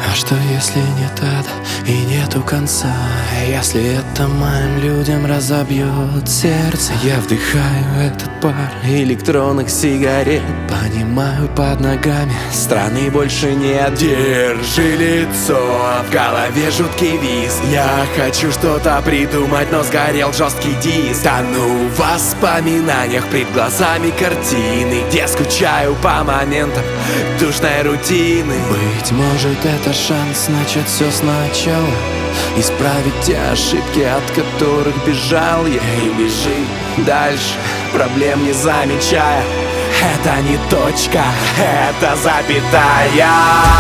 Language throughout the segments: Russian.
А что если нет ада и нету конца? Если это моим людям разобьет сердце? Я вдыхаю этот пар электронных сигарет, понимаю, под ногами страны больше нет. Держи лицо, в голове жуткий виз. Я хочу что-то придумать, но сгорел жесткий диск. Тону в воспоминаниях, пред глазами картины, где скучаю по моментам душной рутины. Быть может, это шанс начать все сначала, исправить те ошибки, от которых бежал я. И бежи дальше, проблем не замечая. Это не точка, это запятая.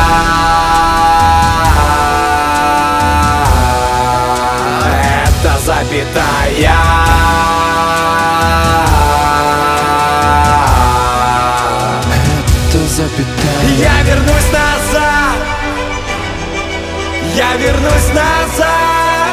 Это запятая. Это запятая. Я вернусь назад. Я вернусь назад.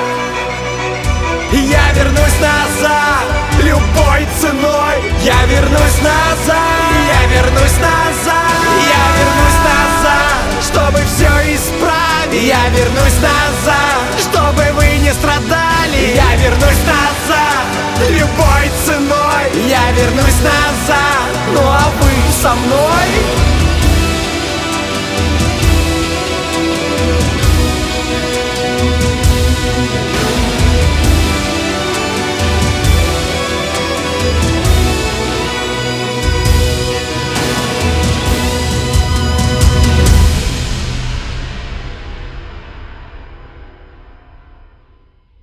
Я вернусь назад любой ценой. Я вернусь назад. Я вернусь назад. Я вернусь назад, чтобы все исправить. Я вернусь назад, чтобы вы не страдали. Я вернусь назад любой ценой. Я вернусь назад, ну а вы со мной?